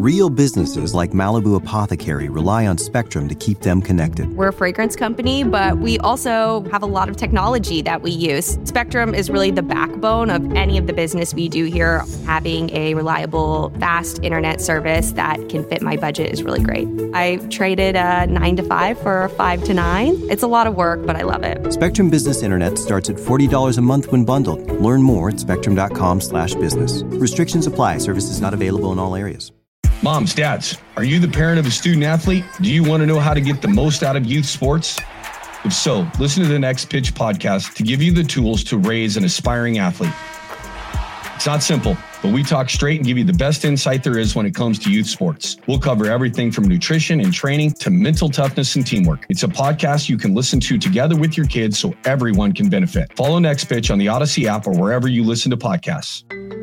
Real businesses like Malibu Apothecary rely on Spectrum to keep them connected. We're a fragrance company, but we also have a lot of technology that we use. Spectrum is really the backbone of any of the business we do here. Having a reliable, fast internet service that can fit my budget is really great. I traded a 9 to 5 for a 5 to 9. It's a lot of work, but I love it. Spectrum Business Internet starts at $40 a month when bundled. Learn more at spectrum.com/business. Restrictions apply. Services not available in all areas. Moms, dads, are you the parent of a student athlete? Do you want to know how to get the most out of youth sports? If so, listen to the Next Pitch podcast to give you the tools to raise an aspiring athlete. It's not simple, but we talk straight and give you the best insight there is when it comes to youth sports. We'll cover everything from nutrition and training to mental toughness and teamwork. It's a podcast you can listen to together with your kids so everyone can benefit. Follow Next Pitch on the Odyssey app or wherever you listen to podcasts.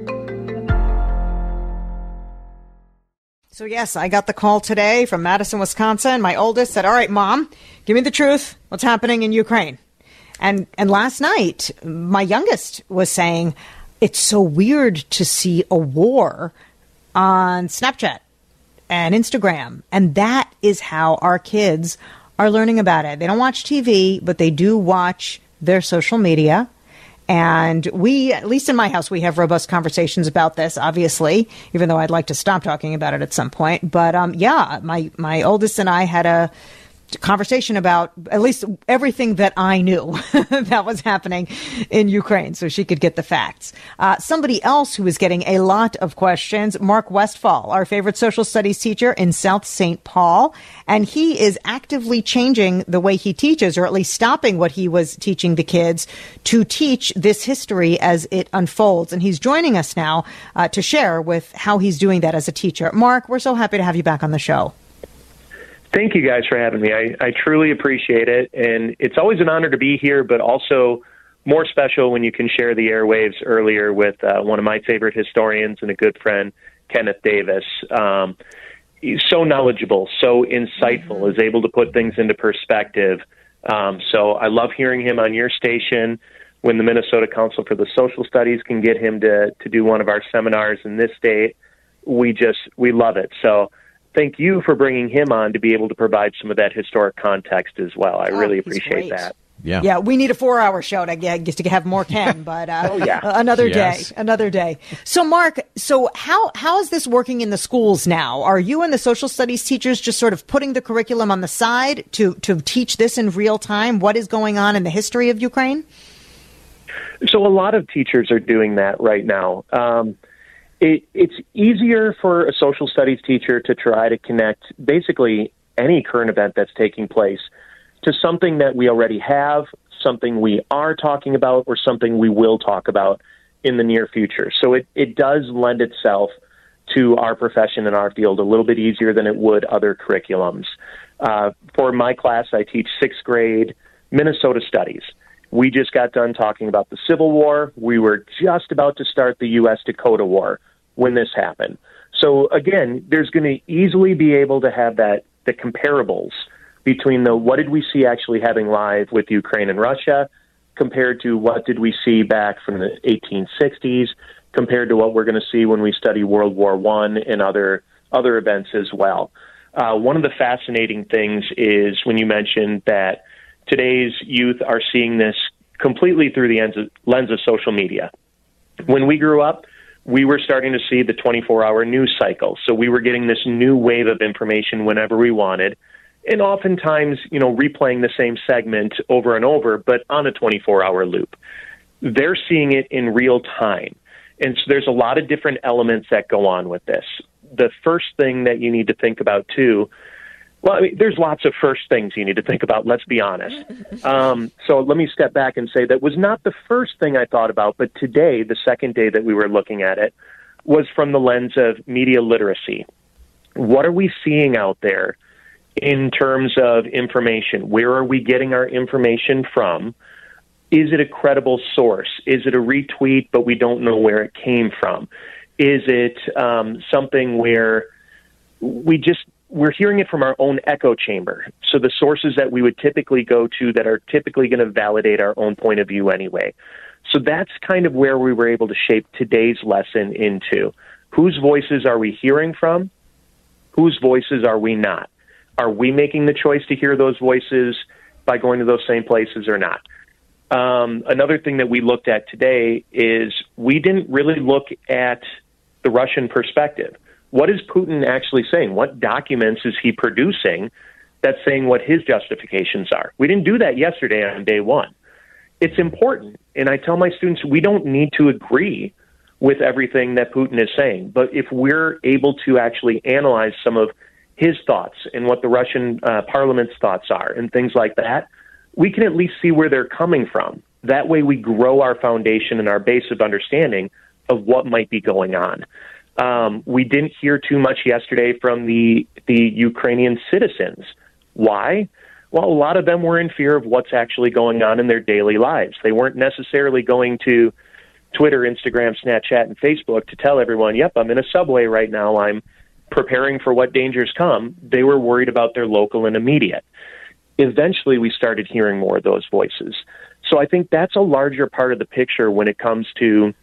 So yes, I got the call today from Madison, Wisconsin. My oldest said, all right, Mom, give me the truth. What's happening in Ukraine? And last night, my youngest was saying, it's so weird to see a war on Snapchat and Instagram. And that is how our kids are learning about it. They don't watch TV, but they do watch their social media. And we, at least in my house, we have robust conversations about this, obviously, even though I'd like to stop talking about it at some point. But yeah, my oldest and I had a conversation about at least everything that I knew that was happening in Ukraine so she could get the facts. Somebody else who is getting a lot of questions, Mark Westfall, our favorite social studies teacher in South St. Paul. And he is actively changing the way he teaches, or at least stopping what he was teaching the kids to teach this history as it unfolds. And he's joining us now to share with how he's doing that as a teacher. Mark, we're so happy to have you back on the show. Thank you guys for having me. I truly appreciate it. And it's always an honor to be here, but also more special when you can share the airwaves earlier with one of my favorite historians and a good friend, Kenneth Davis. He's so knowledgeable, so insightful, is able to put things into perspective. So I love hearing him on your station. When the Minnesota Council for the Social Studies can get him to do one of our seminars in this state, we love it. So thank you for bringing him on to be able to provide some of that historic context as well. I really appreciate that. Yeah, we need a 4-hour show to have more Ken, but another day. So, Mark, how is this working in the schools now? Are you and the social studies teachers just sort of putting the curriculum on the side to teach this in real time? What is going on in the history of Ukraine? So a lot of teachers are doing that right now. It's easier for a social studies teacher to try to connect basically any current event that's taking place to something that we already have, something we are talking about, or something we will talk about in the near future. So it does lend itself to our profession and our field a little bit easier than it would other curriculums. For my class, I teach 6th grade Minnesota studies. We just got done talking about the Civil War. We were just about to start the U.S.-Dakota War when this happened. So again, there's going to easily be able to have the comparables between what did we see actually happening live with Ukraine and Russia compared to what did we see back from the 1860s compared to what we're going to see when we study World War I and other events as well. One of the fascinating things is when you mentioned that today's youth are seeing this completely through the lens of social media. When we grew up, we were starting to see the 24-hour news cycle. So we were getting this new wave of information whenever we wanted, and oftentimes, replaying the same segment over and over, but on a 24-hour loop. They're seeing it in real time. And so there's a lot of different elements that go on with this. The first thing that you need to think about, too, there's lots of first things you need to think about, let's be honest. So let me step back and say that was not the first thing I thought about, but today, the second day that we were looking at it, was from the lens of media literacy. What are we seeing out there in terms of information? Where are we getting our information from? Is it a credible source? Is it a retweet, but we don't know where it came from? Is it something where we're hearing it from our own echo chamber? So the sources that we would typically go to that are typically going to validate our own point of view anyway. So that's kind of where we were able to shape today's lesson into. Whose voices are we hearing from? Whose voices are we not? Are we making the choice to hear those voices by going to those same places or not? Another thing that we looked at today is we didn't really look at the Russian perspective. What is Putin actually saying? What documents is he producing that's saying what his justifications are? We didn't do that yesterday on day one. It's important, and I tell my students we don't need to agree with everything that Putin is saying, but if we're able to actually analyze some of his thoughts and what the Russian parliament's thoughts are and things like that, we can at least see where they're coming from. That way we grow our foundation and our base of understanding of what might be going on. We didn't hear too much yesterday from the Ukrainian citizens. Why? Well, a lot of them were in fear of what's actually going on in their daily lives. They weren't necessarily going to Twitter, Instagram, Snapchat, and Facebook to tell everyone, yep, I'm in a subway right now, I'm preparing for what dangers come. They were worried about their local and immediate. Eventually, we started hearing more of those voices. So I think that's a larger part of the picture when it comes to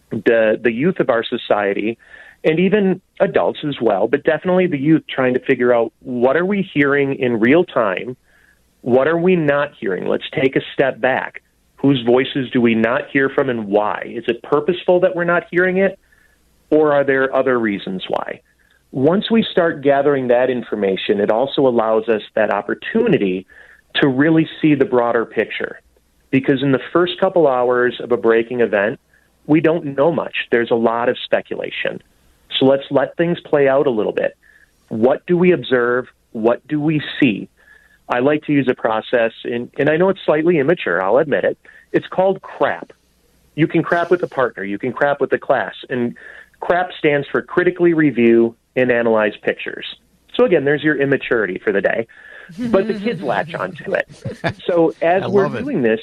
the youth of our society, and even adults as well, but definitely the youth trying to figure out what are we hearing in real time, what are we not hearing? Let's take a step back. Whose voices do we not hear from and why? Is it purposeful that we're not hearing it, or are there other reasons why? Once we start gathering that information, it also allows us that opportunity to really see the broader picture. Because in the first couple hours of a breaking event, we don't know much. There's a lot of speculation. So let's let things play out a little bit. What do we observe? What do we see? I like to use a process, and I know it's slightly immature, I'll admit it. It's called CRAP. You can CRAP with a partner. You can CRAP with a class. And CRAP stands for critically review and analyze pictures. So again, there's your immaturity for the day. But the kids latch onto it. So as we're doing this,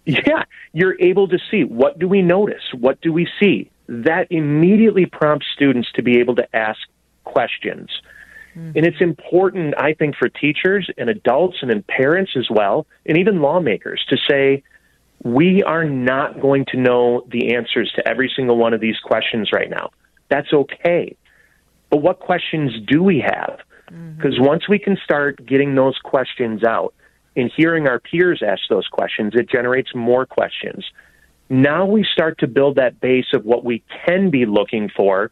you're able to see, what do we notice? What do we see? That immediately prompts students to be able to ask questions. And it's important, I think, for teachers and adults and parents as well, and even lawmakers, to say, we are not going to know the answers to every single one of these questions right now. That's okay. But what questions do we have? Because once we can start getting those questions out and hearing our peers ask those questions, it generates more questions. Now we start to build that base of what we can be looking for,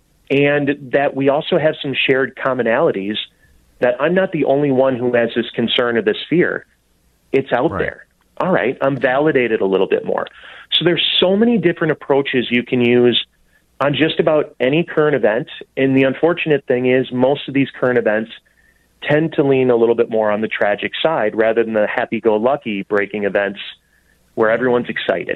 and that we also have some shared commonalities, that I'm not the only one who has this concern or this fear. It's out there. All right, I'm validated a little bit more. So there's so many different approaches you can use on just about any current event. And the unfortunate thing is most of these current events tend to lean a little bit more on the tragic side rather than the happy-go-lucky breaking events where everyone's excited.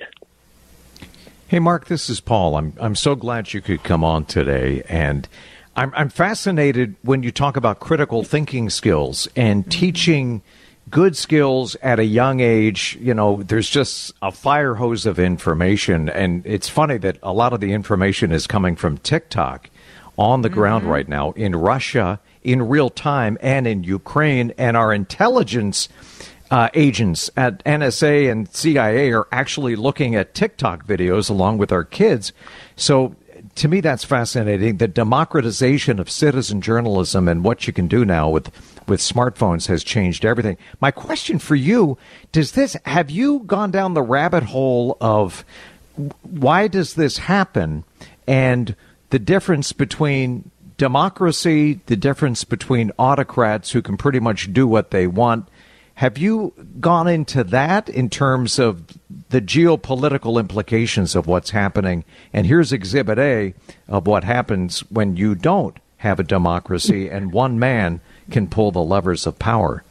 Hey, Mark, this is Paul. I'm so glad you could come on today. And I'm fascinated when you talk about critical thinking skills and teaching good skills at a young age. You know, there's just a fire hose of information. And it's funny that a lot of the information is coming from TikTok on the ground right now in Russia, in real time, and in Ukraine. And our intelligence agents at NSA and CIA are actually looking at TikTok videos along with our kids. So to me, that's fascinating. The democratization of citizen journalism and what you can do now with smartphones has changed everything. My question for you, have you gone down the rabbit hole of why does this happen, and the difference between democracy, the difference between autocrats who can pretty much do what they want? Have you gone into that in terms of the geopolitical implications of what's happening? And here's Exhibit A of what happens when you don't have a democracy and one man can pull the levers of power.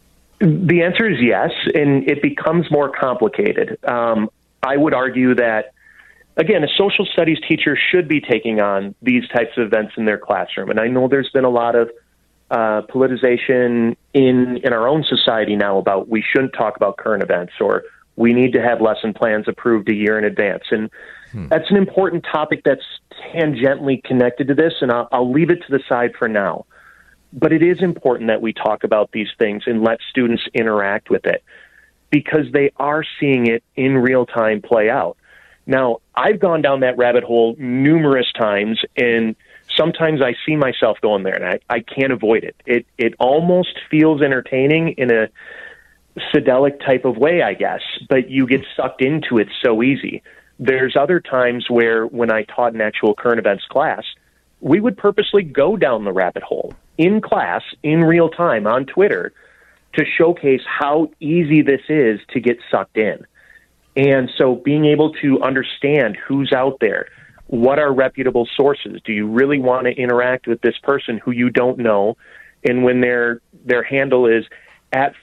The answer is yes, and it becomes more complicated. I would argue that, again, a social studies teacher should be taking on these types of events in their classroom. And I know there's been a lot of politicization in our own society now about we shouldn't talk about current events, or we need to have lesson plans approved a year in advance. And that's an important topic that's tangentially connected to this, and I'll leave it to the side for now. But it is important that we talk about these things and let students interact with it, because they are seeing it in real time play out. Now, I've gone down that rabbit hole numerous times and sometimes I see myself going there, and I can't avoid it. It almost feels entertaining in a psychedelic type of way, I guess, but you get sucked into it so easy. There's other times where when I taught an actual current events class, we would purposely go down the rabbit hole in class, in real time, on Twitter, to showcase how easy this is to get sucked in. And so being able to understand who's out there, what are reputable sources? Do you really want to interact with this person who you don't know? And when their handle is at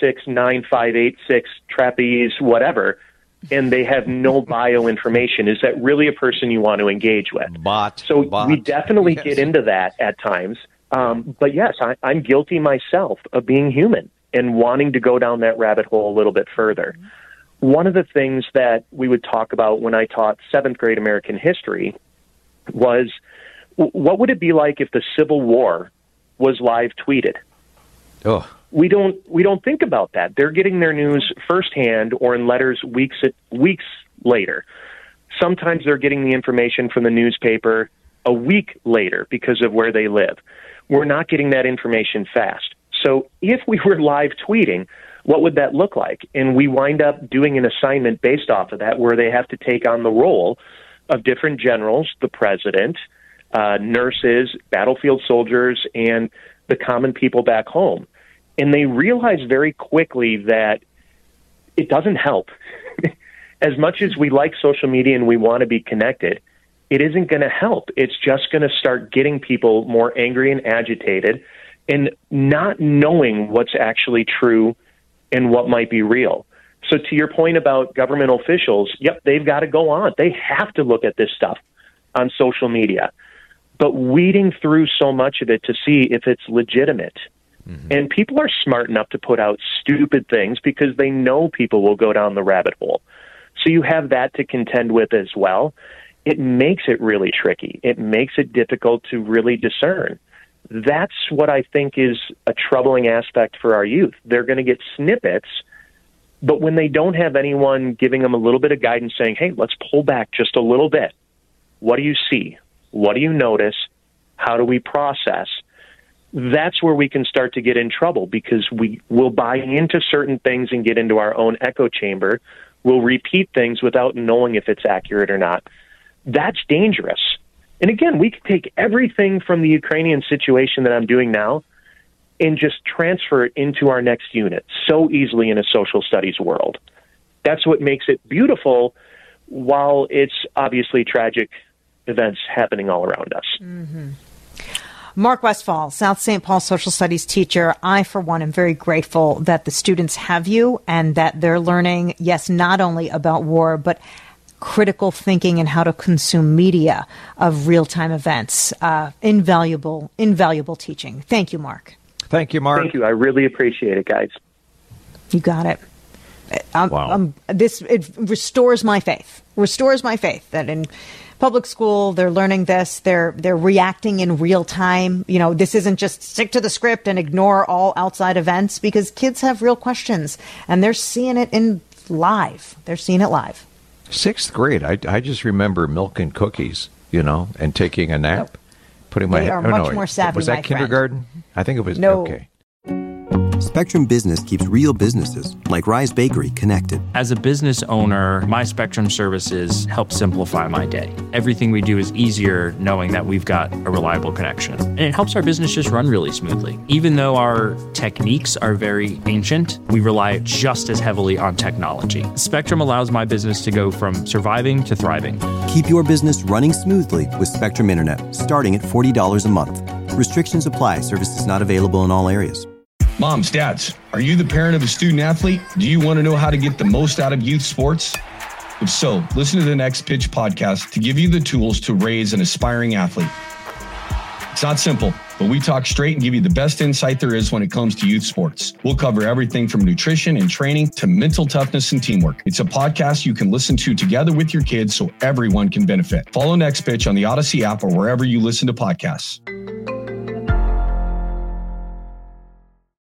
469586 trapeze, whatever, and they have no bio information, is that really a person you want to engage with? We definitely get into that at times. But yes, I'm guilty myself of being human and wanting to go down that rabbit hole a little bit further. One of the things that we would talk about when I taught 7th grade American history was, what would it be like if the Civil War was live tweeted? Oh. We don't think about that. They're getting their news firsthand or in letters weeks later. Sometimes they're getting the information from the newspaper a week later because of where they live. We're not getting that information fast. So if we were live tweeting, what would that look like? And we wind up doing an assignment based off of that, where they have to take on the role of different generals, the president, nurses, battlefield soldiers, and the common people back home. And they realize very quickly that it doesn't help. As much as we like social media and we want to be connected, it isn't going to help. It's just going to start getting people more angry and agitated and not knowing what's actually true and what might be real. So to your point about government officials, yep, they've got to go on. They have to look at this stuff on social media. But weeding through so much of it to see if it's legitimate. Mm-hmm. And people are smart enough to put out stupid things because they know people will go down the rabbit hole. So you have that to contend with as well. It makes it really tricky. It makes it difficult to really discern. That's what I think is a troubling aspect for our youth. They're going to get snippets, but when they don't have anyone giving them a little bit of guidance saying, hey, let's pull back just a little bit. What do you see? What do you notice? How do we process? That's where we can start to get in trouble, because we will buy into certain things and get into our own echo chamber. We'll repeat things without knowing if it's accurate or not. That's dangerous. And again, we could take everything from the Ukrainian situation that I'm doing now and just transfer it into our next unit so easily in a social studies world. That's what makes it beautiful, while it's obviously tragic events happening all around us. Mm-hmm. Mark Westfall, South St. Paul social studies teacher. I, for one, am very grateful that the students have you and that they're learning, yes, not only about war, but critical thinking and how to consume media of real-time events. Invaluable teaching. Thank you, Mark. Thank you, Mark. Thank you. I really appreciate it, guys. You got it. Wow. It restores my faith. That in public school, they're learning this. They're reacting in real time. You know, this isn't just stick to the script and ignore all outside events, because kids have real questions and they're seeing it live. 6th grade. I just remember milk and cookies, and taking a nap, nope. Putting my They are much more savvy. Was that my kindergarten? Friend. I think it was. No. Okay. Spectrum Business keeps real businesses, like Rise Bakery, connected. As a business owner, my Spectrum services help simplify my day. Everything we do is easier knowing that we've got a reliable connection. And it helps our business just run really smoothly. Even though our techniques are very ancient, we rely just as heavily on technology. Spectrum allows my business to go from surviving to thriving. Keep your business running smoothly with Spectrum Internet, starting at $40 a month. Restrictions apply. Services not available in all areas. Moms, dads, are you the parent of a student athlete? Do you want to know how to get the most out of youth sports? If so, listen to the Next Pitch podcast to give you the tools to raise an aspiring athlete. It's not simple, but we talk straight and give you the best insight there is when it comes to youth sports. We'll cover everything from nutrition and training to mental toughness and teamwork. It's a podcast you can listen to together with your kids so everyone can benefit. Follow Next Pitch on the Odyssey app or wherever you listen to podcasts.